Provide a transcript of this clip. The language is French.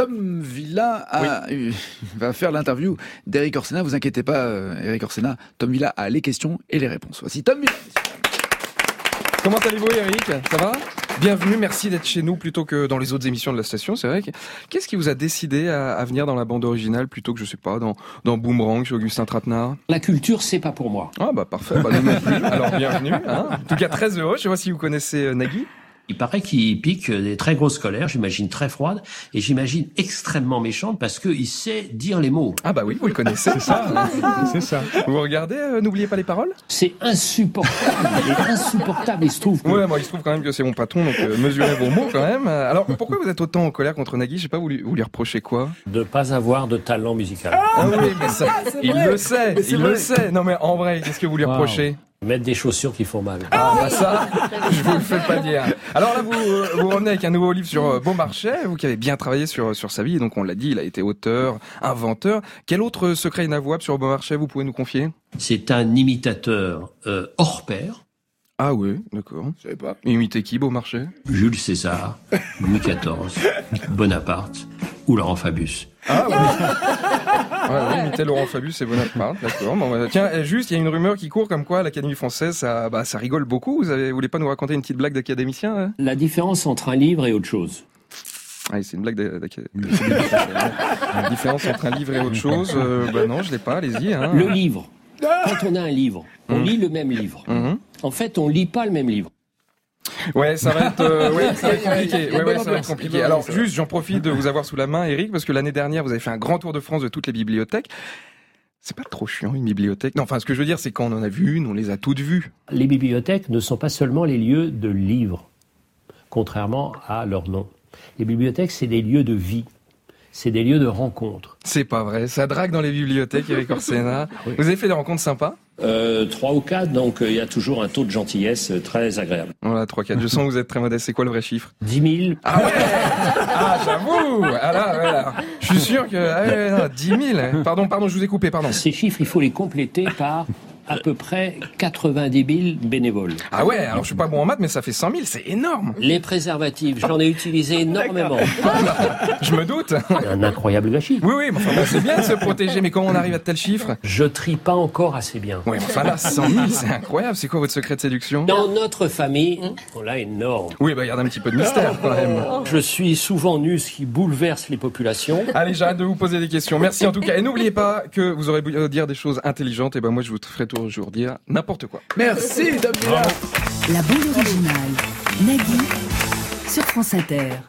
Tom Villa va faire l'interview d'Eric Orsena. Vous inquiétez pas, Eric Orsena. Tom Villa a les questions et les réponses. Voici Tom Villa. Comment allez-vous, Eric ? Ça va ? Bienvenue, merci d'être chez nous plutôt que dans les autres émissions de la station, c'est vrai. Qu'est-ce qui vous a décidé à venir dans la bande originale plutôt que, je sais pas, dans Boomerang chez Augustin Trapenard ? La culture, c'est pas pour moi. Ah bah parfait, bah nous non plus, alors bienvenue. Hein. En tout cas, très heureux, je sais pas si vous connaissez Nagui. Il paraît qu'il pique des très grosses colères, j'imagine très froides, et j'imagine extrêmement méchantes parce qu'il sait dire les mots. Ah bah oui, vous le connaissez, c'est ça. C'est ça. Vous regardez, n'oubliez pas les paroles ? C'est insupportable, il se trouve. Ouais, moi il se trouve quand même que c'est mon patron, donc mesurez vos mots quand même. Alors pourquoi vous êtes autant en colère contre Nagui ? Je sais pas, vous lui reprochez quoi ? De pas avoir de talent musical. Ah oui, mais ça, il le sait, le sait. Non mais en vrai, qu'est-ce que vous lui reprochez ? Mettre des chaussures qui font mal. Ah bah ça, je vous le fais pas dire. Alors là, vous revenez avec un nouveau livre sur Beaumarchais, vous qui avez bien travaillé sur sa vie, donc on l'a dit, il a été auteur, inventeur. Quel autre secret inavouable sur Beaumarchais vous pouvez nous confier ? C'est un imitateur hors pair. Ah oui, d'accord. Je savais pas. Imitez qui, Beaumarchais ? Jules César, Louis XIV, Bonaparte ou Laurent Fabius. Ah oui. Ouais, imiter Laurent Fabius et Bonaparte, d'accord. Bon, tiens, juste, il y a une rumeur qui court comme quoi l'Académie française, ça rigole beaucoup. Vous voulez pas nous raconter une petite blague d'académicien hein ? La différence entre un livre et autre chose. Ah, c'est une blague d'académicien. La différence entre un livre et autre chose, non, je l'ai pas, allez-y. Hein. Le livre. Quand on a un livre, on lit le même livre. En fait, on lit pas le même livre. Ouais, ça va être compliqué. Ouais, ça va être compliqué. Alors, juste, j'en profite de vous avoir sous la main, Eric, parce que l'année dernière, vous avez fait un grand tour de France de toutes les bibliothèques. C'est pas trop chiant, une bibliothèque ? Non, enfin, ce que je veux dire, c'est quand on en a vu une, on les a toutes vues. Les bibliothèques ne sont pas seulement les lieux de livres, contrairement à leur nom. Les bibliothèques, c'est des lieux de vie. C'est des lieux de rencontre. C'est pas vrai, ça drague dans les bibliothèques, Eric Orsena. Oui. Vous avez fait des rencontres sympas ? 3 ou 4, donc il y a toujours un taux de gentillesse très agréable. Voilà, 3-4. Je sens que vous êtes très modeste. C'est quoi le vrai chiffre ? 10 000. Ah ouais. Ah, j'avoue. Ah là. Je suis sûr que 10 000. Pardon, je vous ai coupé, pardon. Ces chiffres, il faut les compléter par à peu près 90 000 bénévoles. Ah ouais, alors je suis pas bon en maths, mais ça fait 100 000, c'est énorme. Les préservatifs, j'en ai utilisé énormément. Je me doute. Un incroyable gâchis. Oui, mais enfin, c'est bien de se protéger, mais comment on arrive à tel chiffre ? Je trie pas encore assez bien. Oui, mais enfin là, 100 000, c'est incroyable. C'est quoi votre secret de séduction ? Dans notre famille, on l'a énorme. Oui, il y a un petit peu de mystère quand même. Je suis souvent nu, ce qui bouleverse les populations. Allez, j'arrête de vous poser des questions. Merci en tout cas. Et n'oubliez pas que vous aurez beau dire des choses intelligentes. Et moi, je vous ferai toujours dire n'importe quoi. Merci, Tom Villa. La bande originale, Nagui, sur France Inter.